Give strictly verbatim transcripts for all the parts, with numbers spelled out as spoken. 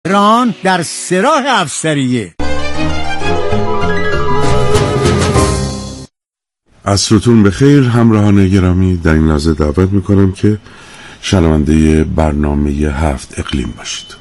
تهران در سراح افسریه. عصرتون بخیر همراهان گرامی، در این لحظه دعوت میکنم که شنونده برنامه هفت اقلیم باشید.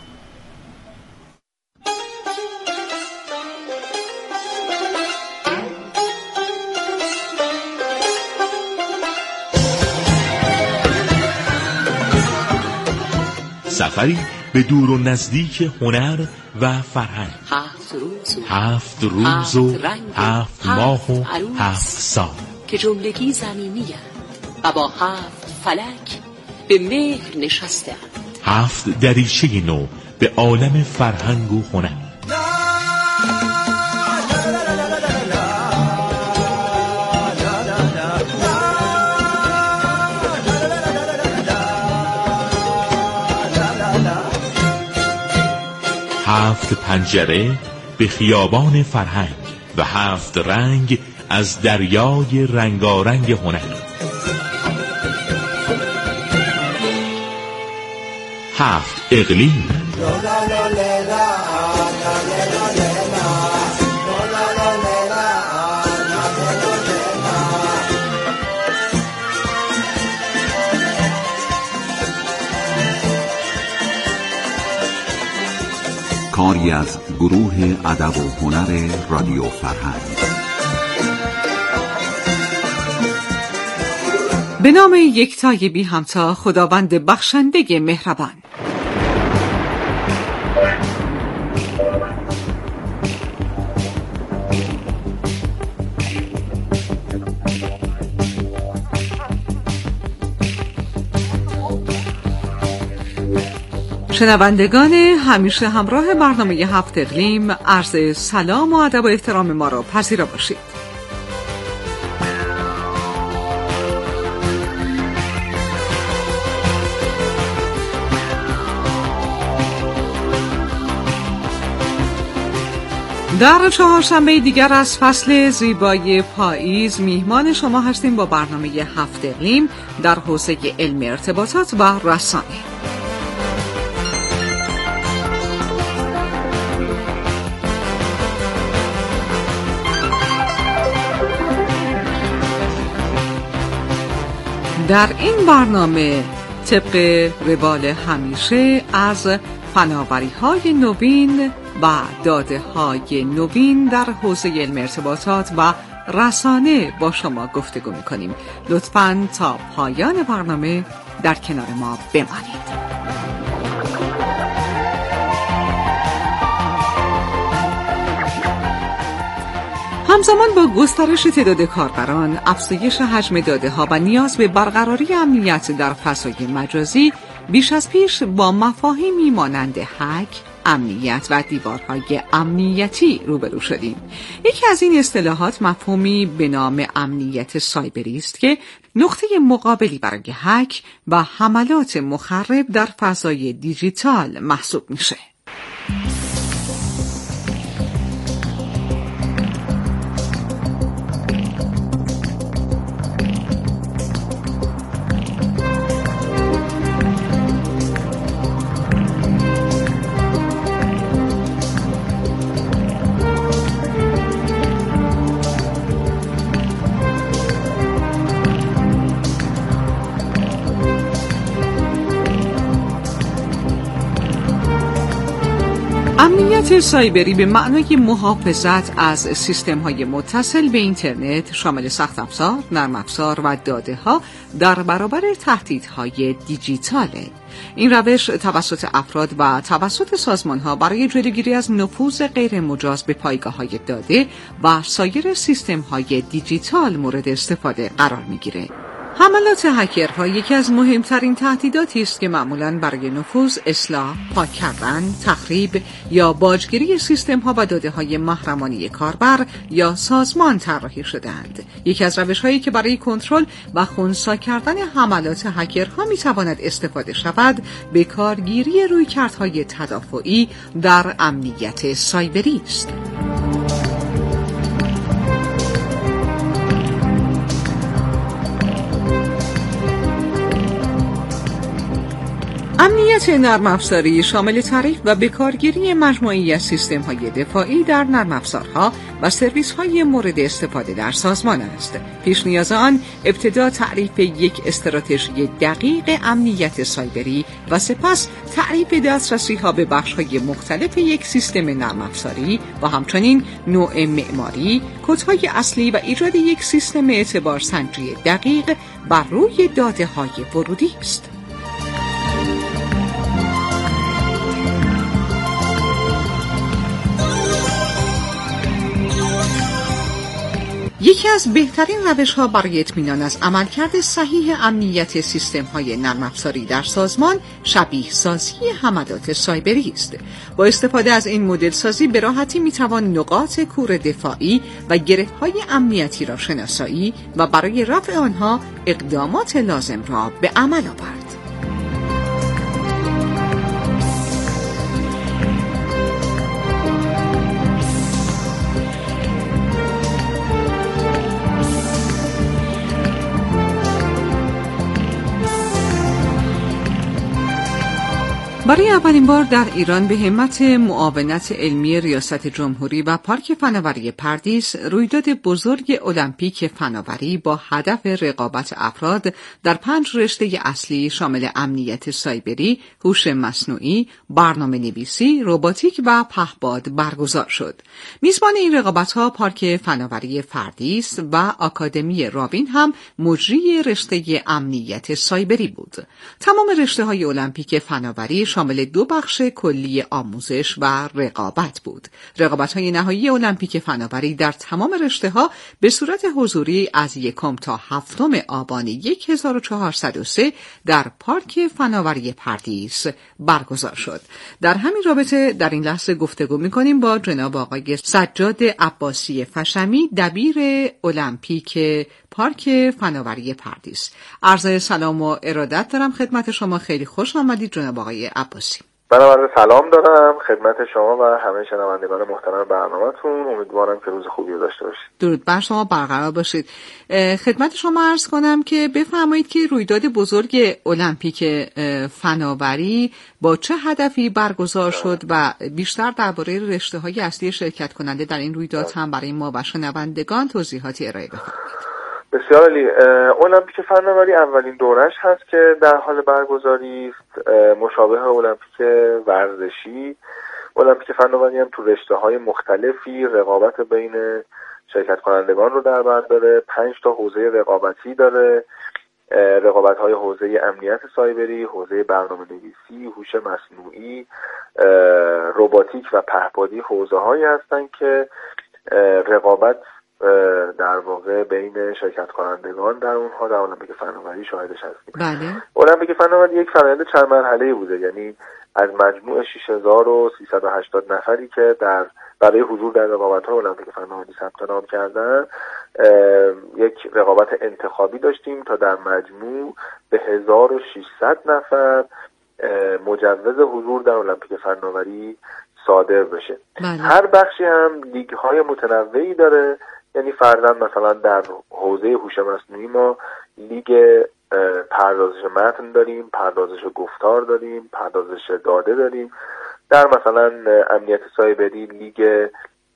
سفری به دور و نزدیک هنر و فرهنگ. هفت روز و هفت روز و هفت ماه و هفت سال که جملگی زمینی و با هفت فلک به مهر نشسته اند. هفت دریچه نو به عالم فرهنگ و هنر. هفت پنجره به خیابان فرهنگ و هفت رنگ از دریای رنگارنگ هنر. هفت اقلیم. کاری از گروه ادب و هنر رادیو فرهنگ. به نام یکتای بی همتا، خداوند بخشنده مهربان. شنوندگان همیشه همراه برنامه هفت اقلیم، عرض سلام و ادب و احترام ما را پذیرا باشید. در چهارشنبه دیگر از فصل زیبای پاییز میهمان شما هستیم با برنامه هفت اقلیم در حوزه علم ارتباطات و رسانه. در این برنامه طبق روال همیشه از فناوری‌های نوین و داده‌های نوین در حوزه علم ارتباطات و رسانه با شما گفتگو می‌کنیم. لطفاً تا پایان برنامه در کنار ما بمانید. همزمان با گسترش تعداد کاربران، افزایش حجم داده‌ها و نیاز به برقراری امنیت در فضای مجازی، بیش از پیش با مفاهیمی مانند هک، امنیت و دیوارهای امنیتی روبرو شدیم. یکی از این اصطلاحات مفهومی به نام امنیت سایبری است که نقطه مقابلی برای هک و حملات مخرب در فضای دیجیتال محسوب میشه. امنیت سایبری به معنای محافظت از سیستم‌های متصل به اینترنت شامل سخت افزار، نرم افزار و داده‌ها در برابر تهدیدهای دیجیتاله. این روش توسط افراد و توسط سازمان‌ها برای جلوگیری از نفوذ غیر مجاز به پایگاه‌های داده و سایر سیستم‌های دیجیتال مورد استفاده قرار می‌گیره. حملات هکرها یکی از مهمترین تهدیداتی است که معمولاً برای نفوذ، اصلاح، پاک کردن، تخریب یا باجگیری سیستم‌ها و داده‌های محرمانه کاربر یا سازمان طراحی شده‌اند. یکی از روش‌هایی که برای کنترل و خنثی کردن حملات هکرها می‌تواند استفاده شود، به کارگیری رویکردهای تدافعی در امنیت سایبری است. امنیت امنیت نرم افزاری شامل تعریف و بکارگیری مجموعه‌ای از سیستم‌های دفاعی در نرم افزارها و سرویس‌های مورد استفاده در سازمان است. پیش نیاز آن ابتدا تعریف یک استراتژی دقیق امنیت سایبری و سپس تعریف دسترسی‌ها به بخش‌های مختلف یک سیستم نرم افزاری و همچنین نوع معماری، کدهای اصلی و ایجاد یک سیستم اعتبار سنجی دقیق بر روی داده‌های ورودی است. یکی از بهترین روش‌ها برای اطمینان از عملکرد صحیح امنیت سیستم‌های نرم افزاری در سازمان شبیه سازی حملات سایبری است. با استفاده از این مدل سازی به راحتی می‌توان نقاط کور دفاعی و گره‌های امنیتی را شناسایی و برای رفع آنها اقدامات لازم را به عمل آورد. برای اولین بار در ایران به همت معاونت علمی ریاست جمهوری و پارک فناوری پردیس رویداد بزرگ المپیک فناوری با هدف رقابت افراد در پنج رشته اصلی شامل امنیت سایبری، هوش مصنوعی، برنامه‌نویسی، رباتیک و پهپاد برگزار شد. میزبان این رقابت‌ها پارک فناوری پردیس و آکادمی راوین هم مجری رشته امنیت سایبری بود. تمام رشته‌های المپیک فناوری شامل دو بخش کلی آموزش و رقابت بود. رقابت‌های نهایی المپیک فناوری در تمام رشته‌ها به صورت حضوری از یکم تا هفتم آبان هزار و چهارصد و سه در پارک فناوری پردیس برگزار شد. در همین رابطه در این لحظه گفتگو می‌کنیم با جناب آقای سجاد عباسی فشمی، دبیر المپیک پارک فناوری پردیس. عرض سلام و ارادت دارم خدمت شما. خیلی خوش آمدید جناب آقای عباسی. من عرض سلام دارم خدمت شما و همه شنوندگان محترم برنامه‌تون. امیدوارم که روز خوبی داشته باشید. درود بر شما برقرار باشید. خدمت شما عرض کنم که بفرمایید که رویداد بزرگ المپیک فناوری با چه هدفی برگزار شد و بیشتر درباره رشته‌های اصلی شرکت کننده در این رویداد هم برای ما و شنوندگان توضیحاتی ارائه بفرمایید. بسیار عالی. المپیک فناوری اولین دورش هست که در حال برگزاری است، مشابه المپیک ورزشی. المپیک فناوری هم تو رشته‌های مختلفی رقابت بین شرکت کنندگان رو در بر داره. پنج تا حوزه رقابتی داره. رقابت‌های حوزه امنیت سایبری، حوزه برنامه‌نویسی، هوش مصنوعی، رباتیک و پهپادی حوزه‌هایی هستن که رقابت در واقع بین شرکت کنندگان در اونها در المپیک فناوری شاهدش هستیم. بله. المپیک فناوری یک فرآیند چند مرحله‌ای بوده، یعنی از مجموع شش هزار و سیصد و هشتاد نفری که در برای حضور در رقابت‌های المپیک فناوری ثبت نام کردن، یک رقابت انتخابی داشتیم تا در مجموع به هزار و ششصد نفر مجوز حضور در المپیک فناوری صادر بشه. بله. هر بخشی هم لیگ‌های متنوعی داره، یعنی فرضاً مثلا در حوزه هوش مصنوعی ما لیگ پردازش متن داریم، پردازش گفتار داریم، پردازش داده داریم. در مثلا امنیت سایبری لیگ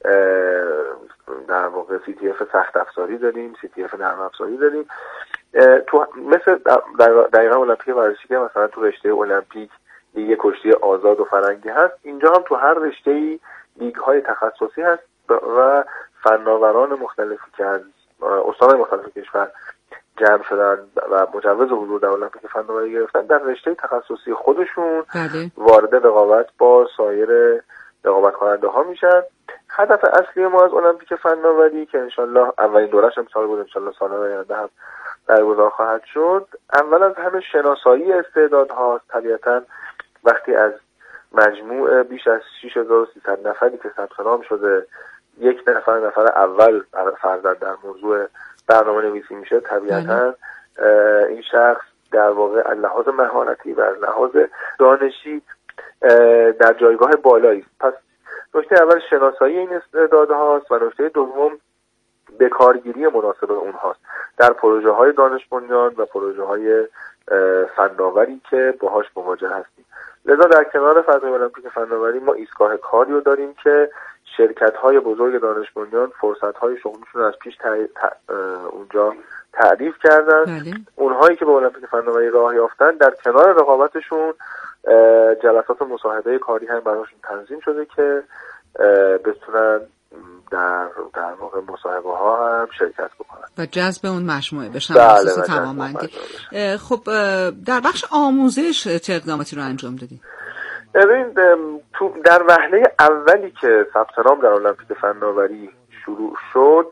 در واقع سی تی اف سخت افزاری داریم، سی تی اف نرم افزاری داریم. تو مثل دقیقاً المپیک ورزشی که مثلا تو رشته المپیک لیگ کشتی آزاد و فرنگی هست، اینجا هم تو هر رشته‌ای لیگ‌های تخصصی هست و فناوران مختلفی که از استان‌های مختلف کشور جمع شدن و مجوز حضور در المپیک فناوری گرفتن در رشته تخصصی خودشون بله. وارد رقابت با سایر رقابت کننده ها میشن. هدف اصلی ما از المپیک فناوری که انشالله اولین دورش امسال بود، انشالله سال‌های آینده هم برگزار خواهد شد، اول از همه شناسایی استعدادهاست. طبیعتاً وقتی از مجموع بیش از شش هزار و سیصد نفری که ثبت نام شده یک نفر نفر اول فرضاً در موضوع برنامه نویسی میشه، طبیعتاً این شخص در واقع از لحاظ مهارتی و از لحاظ دانشی در جایگاه بالایی است. پس نکته اول شناسایی این استعدادهاست و نکته دوم بکارگیری مناسب اونهاست در پروژه های دانش بنیان و پروژه های فناوری که باهاش مواجه هستیم. لذا در کنار فضای المپیک فناوری ما ایستگاه کاری رو داریم که شرکت‌های بزرگ دانش بنیان فرصت‌های شغلیشون رو از پیش تع... تع... اونجا تعریف کردن. بله. اونهایی که به المپیک فناوری راه یافتن در کنار رقابتشون جلسات مصاحبه کاری هم براشون تنظیم شده که بتونن در در واقع مصاحبه ها هم شرکت بکنن و جذب اون مجموعه بشن. بله اساس توانمندی. خب در بخش آموزش چه اقداماتی رو انجام دادید؟ ببین تو در وهله اولی که ثبت نام در المپیک فناوری شروع شد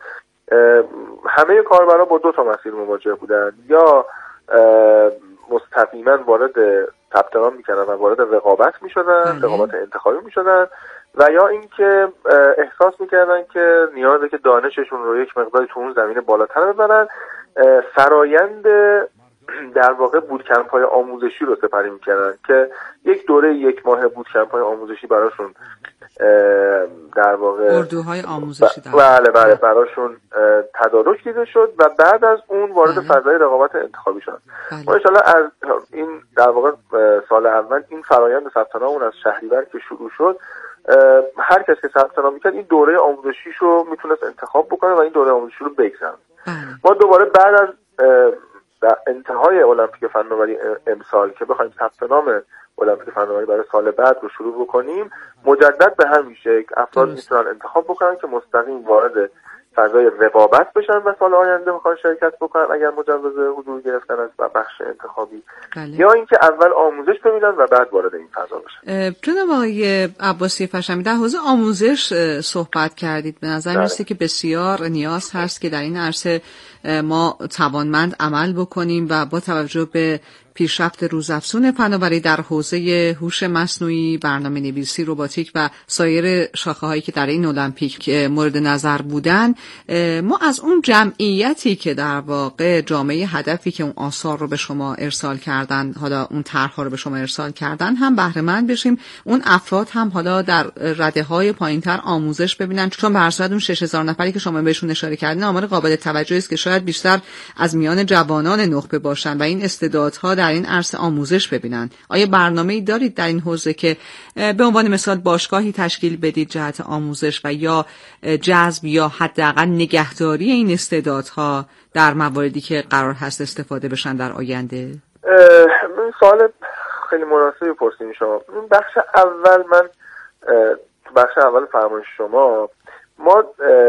همه کاربرا با دو تا مسیر مواجه بودن، یا مستقیما وارد ثبت نام می‌کردن و وارد رقابت می‌شدن، رقابت انتخابی می‌شدن، و یا اینکه احساس می‌کردن که نیازه که دانششون رو یک مقداری تو اون زمینه بالاتر ببرن، فرایند در واقع بوتکمپ‌های آموزشی رو سپری می‌کردن که یک دوره یک ماه بوتکمپ‌های آموزشی براشون در واقع اردوهای آموزشی در بله بله براشون تدارک دیده شد و بعد از اون وارد بله. فضای رقابت انتخابی شدن. بله. ما ان شاءالله از این در واقع سال اول این فرایند ثبت نام از شهریور که شروع شد، هر کس که ثبت نام می‌کرد این دوره آموزشیشو میتونست انتخاب بکنه و این دوره آموزشی رو بگذرونه. بله. ما دوباره بعد از در انتهای المپیک فناوری امسال که بخوایم ثبت نام المپیک فناوری برای سال بعد رو شروع بکنیم، مجدد به همین شکل افراد میتونن انتخاب بکنن که مستقیم وارد فضای رقابت بشن و سال آینده میخوان شرکت بکنن اگر مجوز حضور گرفتن از بخش انتخابی. بله. یا اینکه اول آموزش ببینن و بعد وارد این فضا بشن. جناب آقای عباسی پشمی، در حوزه آموزش صحبت کردید. به نظر میاد که بسیار نیاز هست که در این عرصه ما توانمند عمل بکنیم و با توجه به پیشرفت روزافزون فناوری در حوزه هوش مصنوعی، برنامه‌نویسی، رباتیک و سایر شاخه‌هایی که در این المپیک مورد نظر بودن، ما از اون جمعیتی که در واقع جامعه هدفی که اون آثار رو به شما ارسال کردن، حالا اون طرح‌ها رو به شما ارسال کردن، هم بهره مند بشیم. اون افراد هم حالا در رده‌های پایین‌تر آموزش ببینن، چون به هر صورت اون شش هزار نفری که شما بهشون اشاره کردین آمار قابل توجهی است که شاید بیشتر از میان جوانان نخبه باشن و این استعدادها در این عرصه آموزش ببینن. آیا برنامه‌ای دارید در این حوزه که به عنوان مثال باشگاهی تشکیل بدید جهت آموزش و یا جذب یا حداقل نگهداری این استعدادها در مواردی که قرار هست استفاده بشن در آینده؟ من سوال خیلی مناسبی پرسیدین شما. بخش اول من بخش اول فرمایش شما ما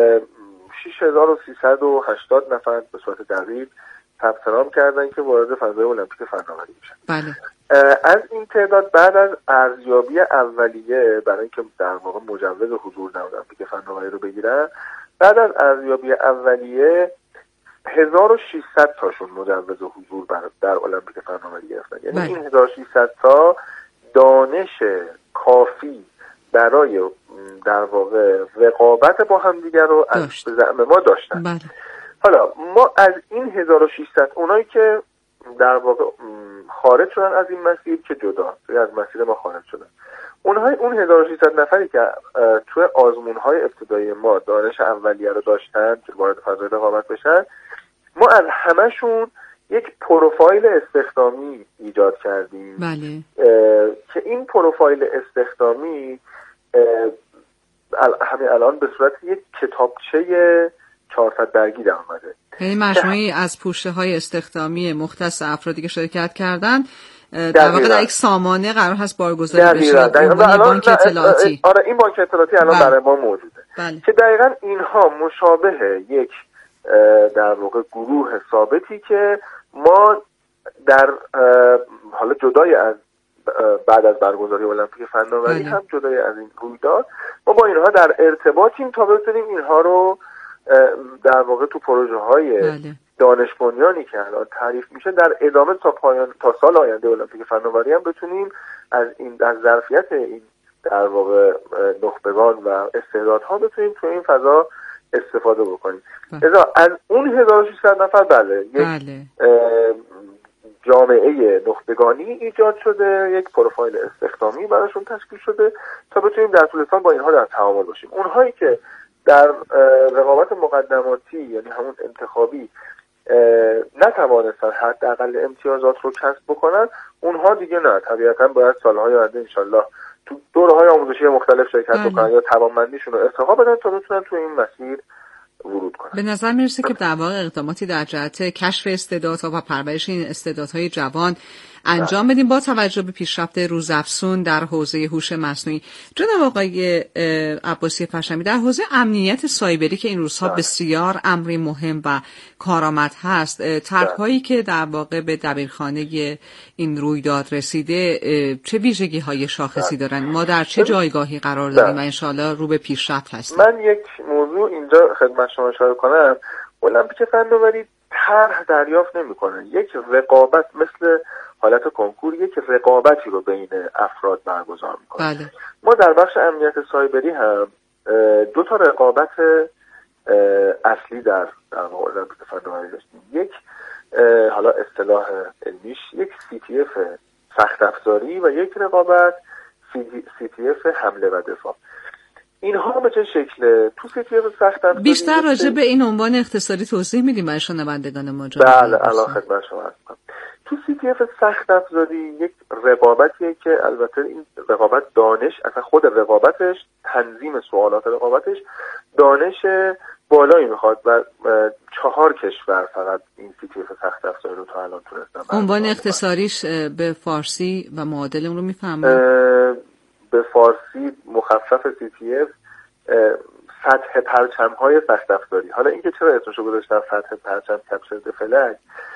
شش هزار و سیصد و هشتاد نفر به صورت دقیق ثبت نام کردن که وارد فضای المپیک فناوری بشن. بله. از این تعداد بعد از ارزیابی اولیه برای اینکه در واقع مجوز حضور در المپیک فناوری رو بگیرن، بعد از ارزیابی اولیه هزار و ششصد تاشون مجوز حضور در المپیک فناوری گرفتن. یعنی بله. این هزار و ششصد تا دانش کافی برای در واقع رقابت با هم دیگر رو از زعم ما داشتن. بله. حالا ما از این هزار و ششصد اونایی که در واقع خارج شدن از این مسیر که جدا از مسیر ما خارج شدن، اونهای اون هزار و ششصد نفری که توی آزمون‌های ابتدایی ما دانش اولیه رو داشتن که وارد فضای رقابت بشن، ما از همشون یک پروفایل استخدامی ایجاد کردیم. بله. که این پروفایل استخدامی همین الان به صورت یک کتابچه چهارصد برگی در اومده. یعنی مجموعی از پوشته های استخدامی مختص افرادی که شرکت کردن در واقع در یک سامانه قرار هست بارگذاری بشه. بانک اطلاعاتی. آره این بانک اطلاعاتی الان برای ما موجوده. بله. که دقیقاً اینها مشابه یک در واقع گروه ثابتی که ما در حالا جدای از بعد از برگزاری المپیک فناوری هم جدای از این رویداد ما با اینها در ارتباطیم تا بتونیم اینها رو در واقع تو پروژه های بله. دانش بنیانی که الان تعریف میشه در ادامه تا پایان تا سال آینده المپیک فناوری هم بتونیم از این از ظرفیت این در واقع نخبگان و استعدادها بتونیم تو این فضا استفاده بکنیم. بله. از اون هزار و ششصد نفر بله یک بله. جامعه نخبگانی ایجاد شده، یک پروفایل استخدامی براشون تشکیل شده تا بتونیم در طول سال با اینها در تعامل باشیم. اونهایی که در رقابت مقدماتی یعنی همون انتخابی نتوانستن حداقل امتیازات رو کسب بکنن، اونها دیگه نه، طبیعتا باید سالهای آینده انشالله تو دوره‌های آموزشی مختلف شرکت بله. بکنن یا توانمندیشون رو ارتقا بدن تا بتونن تو این مسیر ورود کنن. به نظر میرسه که در واقع اقداماتی در جهت کشف استعدادها و پرورش این استعدادهای جوان انجام بدیم با توجه به پیشرفت روزافزون در حوزه هوش مصنوعی. جناب آقای عباسی پرچمی، در حوزه امنیت سایبری که این روزها ده. بسیار امری مهم و کارآمد هست، طرح‌هایی که در واقع به دبیرخانه این رویداد رسیده چه ویژگی‌های شاخصی ده. دارن؟ ما در چه جایگاهی قرار داریم و انشالله رو به پیشرفت هستیم؟ من یک موضوع اینجا خدمت شما اشاره کنم. المپیک فناوری طرح دریافت نمی‌کنه، یک رقابت مثل حالت کنکور یک رقابتی رو بین افراد برگزار میکنه. بله. ما در بخش امنیت سایبری هم دو تا رقابت اصلی در در المپیک فناوری داشتیم. یک حالا اصطلاح علمیش یک سی تی اف سخت افزاری و یک رقابت سی تی اف حمله و دفاع. اینها به چه شکله؟ تو سی تی اف سخت افزاری بیشتر راجع به این عنوان اختصاری توضیح میدیم برای شنوندگان ما. بله الان خدمت شما هستم. تو سی تی اف سخت افزاری یک رقابتیه که البته این رقابت دانش، اصلا خود رقابتش، تنظیم سوالات رقابتش دانش بالایی میخواد و چهار کشور فقط این سی تی اف سخت افزاری رو تا الان تونستن. عنوان اختصاریش به فارسی و معادل اون رو میفهمم؟ به فارسی مخفف سی تی اف سطح پرچم‌های سخت افزاری. حالا اینکه چرا اسمشو گذاشتن سطح پرچم کپسول فلک،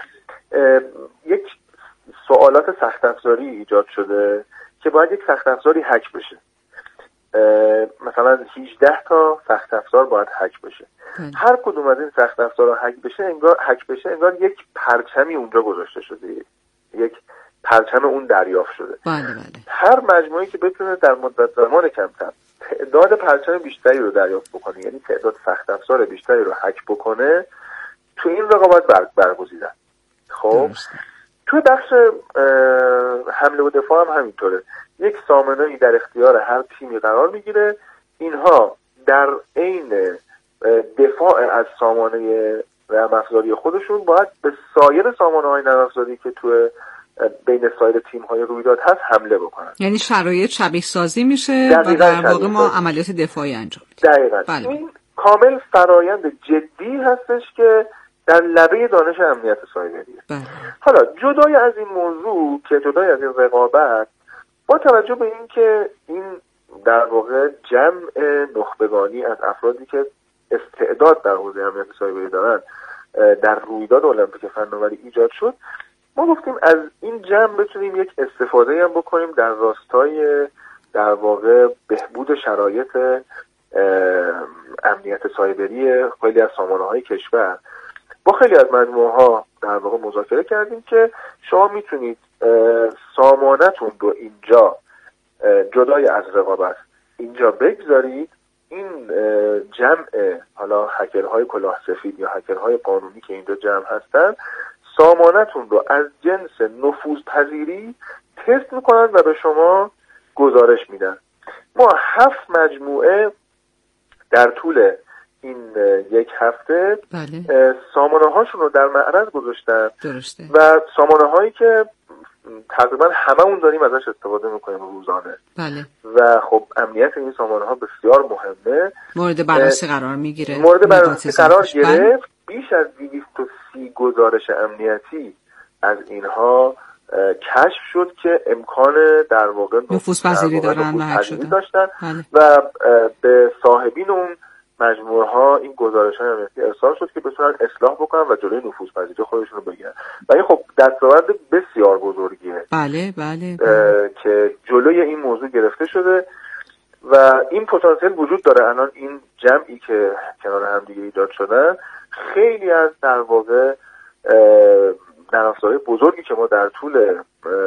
یک سوالات سخت افزاری ایجاد شده که باید یک سخت افزاری هک بشه. مثلا هجده تا سخت افزار باید هک بشه. بله. هر کدوم از این سخت افزارها هک بشه انگار هک بشه انگار یک پرچمی اونجا گذاشته شده، یک پرچم اون دریافت شده. بله بله. هر مجموعه‌ای که بتونه در مدت زمان کمتر تعداد پرچم بیشتری رو دریافت بکنه، یعنی تعداد سخت افزار بیشتری رو هک بکنه، تو این رقابت بر برگزیدن. خب تو بخش حمله و دفاع هم همینطوره. یک سامانه‌ای در اختیار هر تیمی قرار میگیره، اینها در عین دفاع از سامانه نرم افزاری خودشون باید به سایر سامانه‌های نرم افزاری که تو بین سایر تیم‌های رویداد هست حمله بکنن. یعنی شرایط شبیه سازی میشه و در واقع ما عملیات دفاعی انجام میدیم. دقیقاً. بله. این کامل فرایند جدی هستش که در لبه دانش امنیت سایبریه. بله. حالا جدای از این موضوع که جدای از این رقابت، با توجه به این که این در واقع جمع نخبگانی از افرادی که استعداد در حوزه امنیت سایبری دارن در رویداد المپیک فناوری ایجاد شد، ما گفتیم از این جمع بتونیم یک استفاده هم بکنیم در راستای در واقع بهبود شرایط امنیت سایبری خیلی از سامانه‌های کشور. با خیلی از مجموعه‌ها در واقع مذاکره کردیم که شما میتونید سامانتون رو اینجا جدای از رقابت اینجا بگذارید، این جمع حالا هکرهای کلاه سفید یا هکرهای قانونی که اینجا جمع هستن، سامانتون رو از جنس نفوذپذیری تست میکنن و به شما گزارش میدن. ما هفت مجموعه در طول این یک هفته بله. سامانه هاشون رو در معرض گذاشتن. درسته. و سامانه هایی که تقریبا همه اون داریم ازش استفاده میکنیم روزانه. بله. و خب امنیت این سامانه ها بسیار مهمه، مورد بررسی قرار میگیره. مورد بررسی قرار گرفت. بیش از دویست و سی گزارش امنیتی از اینها کشف شد که امکان در واقع نفوذپذیری دارن و هک شدن داشتن. بله. و به صاحبین اون مجموعه ها این گزارش های امنیتی ارسال شد که بتونن اصلاح بکنن و جلوی نفوذپذیری خودشون رو بگیرن. و این خب دستاورد بسیار بزرگیه. بله بله, بله. که جلوی این موضوع گرفته شده و این پتانسیل وجود داره. الان این جمعی که کنار هم دیگه ایجاد شدن، خیلی از در واقع نرم افزارهای بزرگی که ما در طول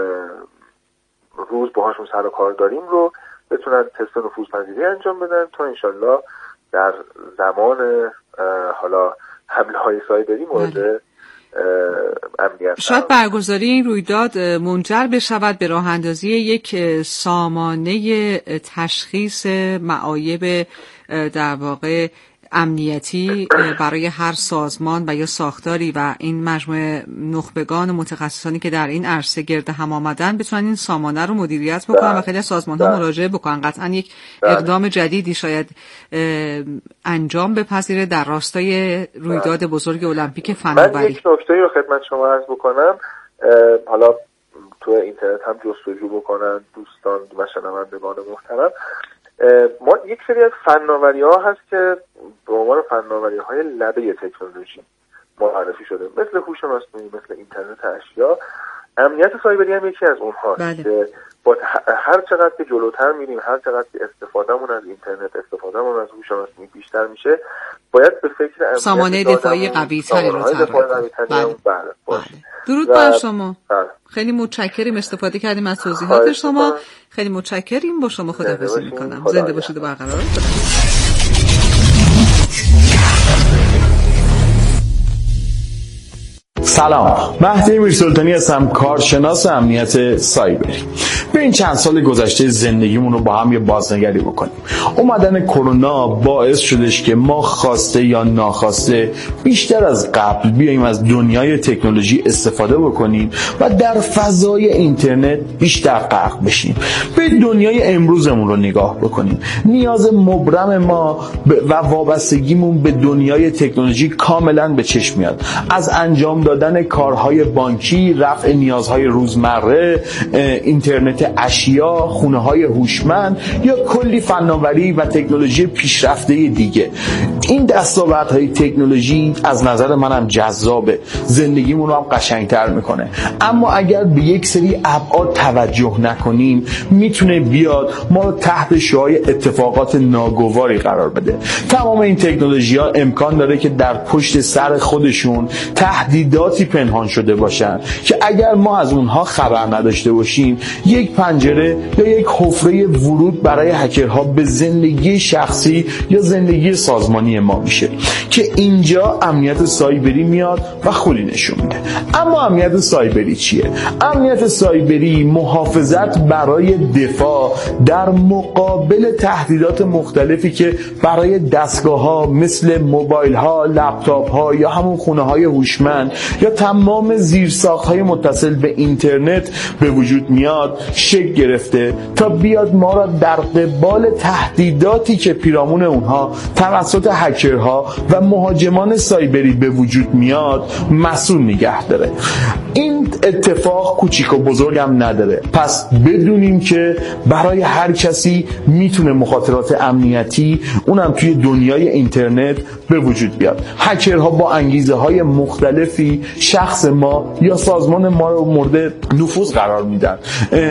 روز باهاشون سر و کار داریم رو بتونن تست نفوذپذیری انجام بدن تا انشالله در زمان حالا حمله های سایبری مورد امنیت. شاید برگزاری این رویداد منجر بشود به راه اندازی یک سامانه تشخیص معایب در واقع امنیتی برای هر سازمان و یا ساختاری و این مجموعه نخبگان و متخصصانی که در این عرصه گرد هم آمدن بتونن این سامانه رو مدیریت بکنن و خیلی سازمان‌ها مراجعه بکنن. قطعا یک اقدام جدیدی شاید انجام بپذیره در راستای رویداد بزرگ المپیک فناوری. من یک نکته رو خدمت شما عرض بکنم، حالا تو اینترنت هم جستجو بکنن دوستان و شنوندگان محترم. ما یک سری از فناوری‌ها هست که به عنوان فناوری‌های لبه تکنولوژی معرفی شده، مثل هوش مصنوعی، مثل اینترنت اشیا. امنیت سایبری هم یکی از اونهاست. بله. که با هر چقدر که جلوتر میریم، هر چقدر که استفادهمون از اینترنت، استفادهمون از هوش مصنوعی بیشتر میشه، باید به فکر امنیت سامانه دفاعی قوی‌تری رو طراحی کنیم. بله. بله. درود بر شما. بله. خیلی متشکریم، استفاده کردیم از توضیحات شما. خیلی متشکریم. با شما خداحافظی میکنم. زنده باشید و برقرار باشید. سلام، مهدی میرسلطانی هستم، کارشناس امنیت سایبری. به این چند سال گذشته زندگیمون رو با هم یه بازنگری بکنیم. اومدن کرونا باعث شدش که ما خواسته یا ناخواسته بیشتر از قبل بیاییم از دنیای تکنولوژی استفاده بکنیم و در فضای اینترنت بیشتر غرق بشیم. به دنیای امروزمون رو نگاه بکنیم. نیاز مبرم ما و وابستگیمون به دنیای تکنولوژی کاملا به چشم میاد. از انجام دادن کارهای بانکی، رفع نیازهای روزمره، اینترنت اشیا، خونه‌های هوشمند یا کلی فناوری و تکنولوژی پیشرفته دیگه. این دستاوردهای تکنولوژی از نظر منم جذابه، زندگیمون رو هم قشنگتر میکنه، اما اگر به یک سری ابعاد توجه نکنیم میتونه بیاد ما رو تحت شعاع اتفاقات ناگواری قرار بده. تمام این تکنولوژی‌ها امکان داره که در پشت سر خودشون تهدیداتی پنهان شده باشن که اگر ما از اونها خبر نداشته باشیم یک پنجره یا یک حفره ورود برای هکرها به زندگی شخصی یا زندگی سازمانی ما میشه که اینجا امنیت سایبری میاد و خولی نشون میده. اما امنیت سایبری چیه؟ امنیت سایبری محافظت برای دفاع در مقابل تهدیدات مختلفی که برای دستگاه ها مثل موبایل ها، لپتاپ ها یا همون خونه های هوشمند یا تمام زیرساخت های متصل به اینترنت به وجود میاد شکل گرفته تا بیاد ما را در قبال تهدیداتی که پیرامون اونها توسط هکرها و مهاجمان سایبری به وجود میاد مسئول نگه داره. این اتفاق کوچیک و بزرگ هم نداره، پس بدونیم که برای هر کسی میتونه مخاطرات امنیتی اونم توی دنیای اینترنت به وجود بیاد. هکرها با انگیزه های مختلفی شخص ما یا سازمان ما رو مورد نفوذ قرار میدن.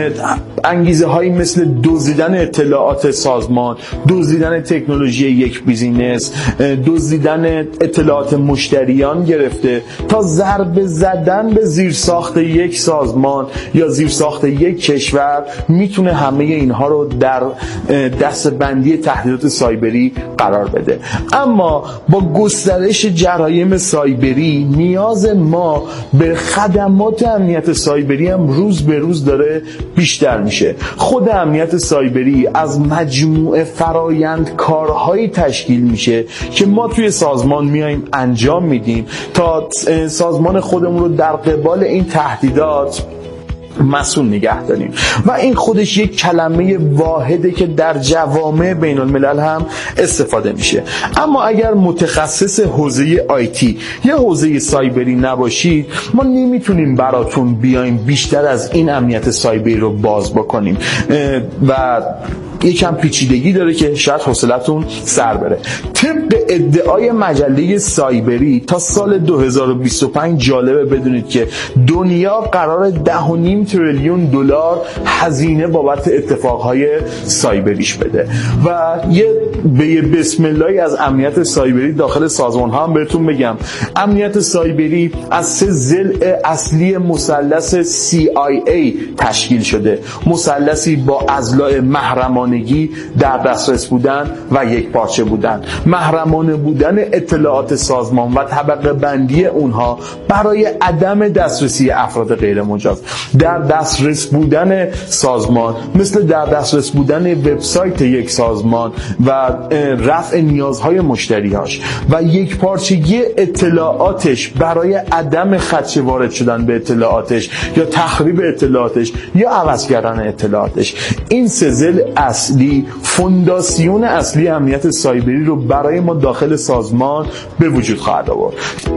انگیزه هایی مثل دزدیدن اطلاعات سازمان، دزدیدن تکنولوژی یک بیزینس، دزدیدن اطلاعات مشتریان گرفته تا ضربه زدن به زیرساخت یک سازمان یا زیرساخت یک کشور میتونه همه اینها رو در دسته‌بندی تهدیدات سایبری قرار بده. اما با گسترش جرایم سایبری نیاز ما به خدمات امنیت سایبری هم روز به روز داره بیشتر میشه. خود امنیت سایبری از مجموعه فرایند کارهایی تشکیل میشه که ما توی سازمان میایم انجام میدیم تا سازمان خودمون رو در قبال این تهدیدات مسئول نگه داریم و این خودش یک کلمه واحده که در جوامع بین الملل هم استفاده میشه. اما اگر متخصص حوزه آیتی یا حوزه سایبری نباشید ما نمیتونیم براتون بیایم بیشتر از این امنیت سایبری رو باز بکنیم و یکم پیچیدگی داره که شاید حوصلتون سر بره. طبق ادعای مجله سایبری تا سال دو هزار و بیست و پنج جالبه بدونید که دنیا قرار ده و نیم تریلیون دلار هزینه بابت اتفاقهای سایبریش بده و یه به یه بسم الله از امنیت سایبری داخل سازمان ها هم بهتون بگم. امنیت سایبری از سه ضلع اصلی مثلث سی آی ای تشکیل شده، مثلثی با اضلاع محرمانه در دسترس بودن و یک پارچه بودن. محرمانه بودن اطلاعات سازمان و طبقه بندی اونها برای عدم دسترسی افراد غیر مجاز. در در دسترس بودن سازمان، مثل در دسترس بودن وبسایت یک سازمان و رفع نیازهای مشتریاش و یک پارچگی اطلاعاتش برای عدم خدشه وارد شدن به اطلاعاتش یا تخریب اطلاعاتش یا عوض کردن اطلاعاتش. این سزل اصلی، فونداسیون اصلی امنیت سایبری رو برای ما داخل سازمان به وجود خواهد آورد.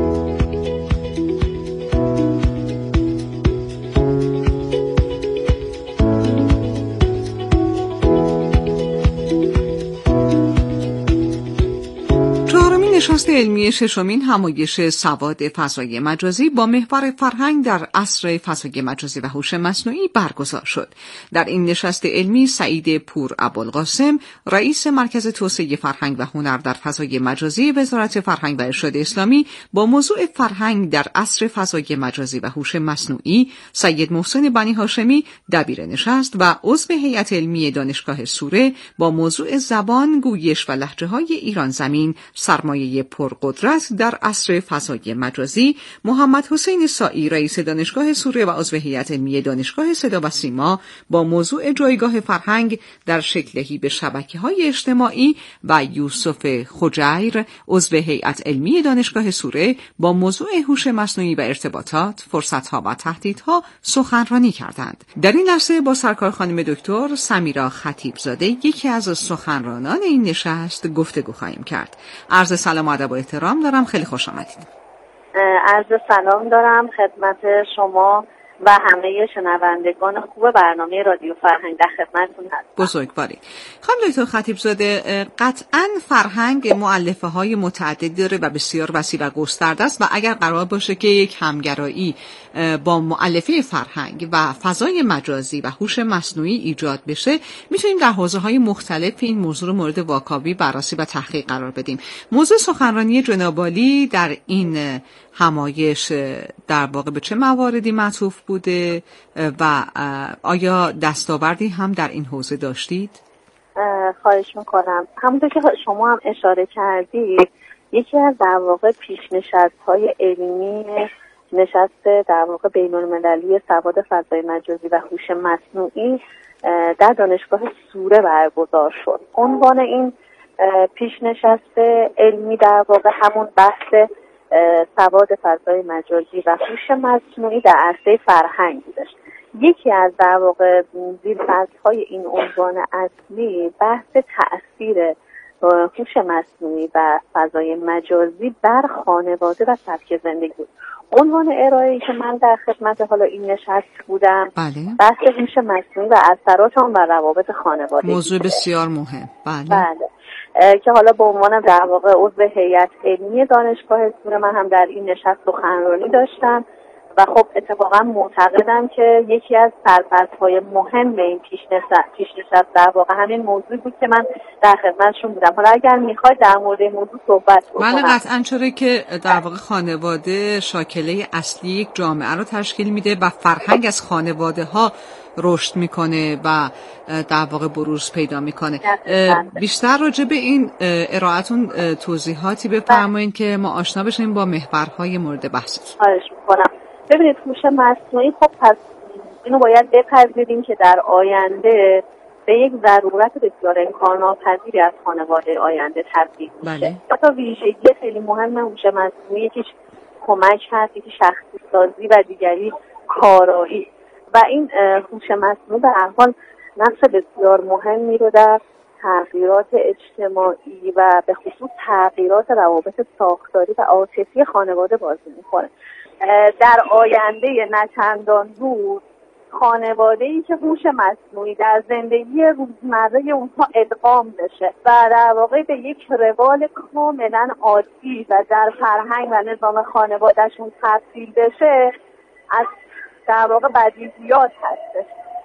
نشست علمی ششمین همایش سواد فضای مجازی با محور فرهنگ در عصر فضای مجازی و هوش مصنوعی برگزار شد. در این نشست علمی سعید پور ابوالقاسم، رئیس مرکز توسعه فرهنگ و هنر در فضای مجازی وزارت فرهنگ و ارشاد اسلامی، با موضوع فرهنگ در عصر فضای مجازی و هوش مصنوعی، سید محسن بنی هاشمی دبیر نشست و عضو هیئت علمی دانشگاه سوره با موضوع زبان، گویش و لهجه‌های ایران زمین، سرمایه پرقدرت در عصر فضای مجازی، محمد حسین سائی، رئیس دانشگاه سوره و عضو هیئت علمی دانشگاه صدا و سیما با موضوع جایگاه فرهنگ در شکل‌دهی به شبکه‌های اجتماعی و یوسف خجیر، عضو هیئت علمی دانشگاه سوره با موضوع هوش مصنوعی و ارتباطات، فرصت‌ها و تهدیدها سخنرانی کردند. در این لحظه با سرکار خانم دکتر سمیرا خطیبزاده، یکی از سخنرانان این نشست، گفتگو خواهیم کرد. عرض سلام و ادب و احترام دارم. خیلی خوش آمدید. عرض سلام دارم خدمت شما و همه شنوندگان خوب برنامه رادیو فرهنگ. در خدمتتون هستم. بزرگواری. خانم دکتر خطیبزاده، قطعاً فرهنگ مؤلفه های متعدد داره و بسیار وسیع و گسترده است و اگر قرار باشه که یک همگرایی با مؤلفه فرهنگ و فضای مجازی و هوش مصنوعی ایجاد بشه، میتونیم در حوزه‌های مختلف این موضوع رو مورد واکاوی، بررسی و تحقیق قرار بدیم. موضوع سخنرانی جناب عالی در این همایش در واقع به چه مواردی معطوف بوده و آیا دستاوردی هم در این حوزه داشتید؟ خواهش میکنم. همونطور که شما هم اشاره کردید، یکی از در واقع پیشنشست‌های علمی نشست در واقع بین‌المللی سواد فضای مجازی و هوش مصنوعی در دانشگاه سوره برگزار شد. عنوان این پیشنشست علمی در واقع همون بحث سواد فضای مجازی و هوش مصنوعی در عرصه فرهنگ بودش. یکی از در واقع زیرفصل‌های این عنوان اصلی بحث تأثیر هوش مصنوعی و فضای مجازی بر خانواده و سبک زندگی بود. عنوان ارائه‌ای که من در خدمت حالا این نشست بودم، بله، بحث هوش مصنوعی و اثرات آن بر روابط خانوادگی. موضوع بسیار مهم. بله. بله. که حالا به عنوان در واقع عضو هیئت علمی دانشگاه سوره من هم در این نشست سخنرانی داشتم و خب اتفاقا معتقدم که یکی از سرفصل‌های مهم این پیشنشست در واقع همین موضوع بود که من در خدمتشون بودم. حالا اگر میخواید در مورد این موضوع صحبت کنم. بله قطعاً، چرا که در واقع خانواده شاکله اصلی یک جامعه رو تشکیل میده و فرهنگ از خانواده ها رشد میکنه و در واقع بروز پیدا میکنه. بیشتر راجع به این ارائهتون توضیحاتی بفرمایید که ما آشنا بشیم با محورهای مورد بحث. خواهش میکنم. ببینید، هوش مصنوعی خب پس اینو باید بپذیریم که در آینده به یک ضرورت بسیار انکارناپذیری از خانواده آینده تبدیل میشه. بله. تا ویژگی خیلی مهم هوش مصنوعی یکیش کمک هست، یکی شخصی سازی و دیگری کارایی. و این هوش مصنوعی به هر حال نقش بسیار مهمی رو در تغییرات اجتماعی و به خصوص تغییرات روابط ساختاری و عاطفی خانواده بازی میکنه. در آینده نه چندان دور، خانواده‌ای که هوش مصنوعی در زندگی روزمره اونها ادغام بشه و در واقع به یک روال کاملا عادی و در فرهنگ و نظام خانوادهشون تبدیل بشه، از در واقع بدیهیات هستش.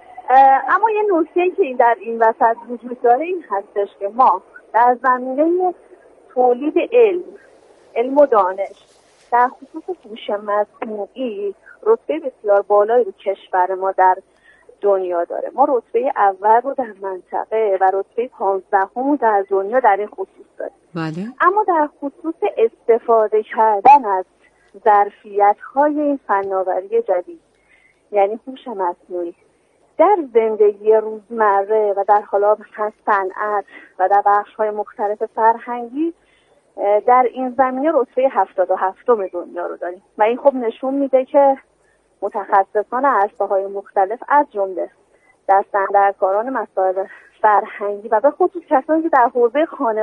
اما یه نکته‌ای که این در این وسط وجود داره این هستش که ما در زمینه تولید علم، علم و دانش در خصوص هوش مصنوعی رتبه بسیار بالایی رو کشور ما در دنیا داره. ما رتبه اول رو در منطقه و رتبه پانزدهم در دنیا در این خصوص داریم. بله. اما در خصوص استفاده کردن از ظرفیت‌های این فناوری جدید یعنی هوش مصنوعی در زندگی روزمره و در حالا مثلا صنعت و در بخش‌های مختلف فرهنگی در این زمینه رتبه هفتاد و هفتم دنیا رو داریم و این خب نشون میده که متخصصان عرصه‌های مختلف از جمله دستاندرکاران مسائل فرهنگی و به خصوص کسانی که در حوزه خانواده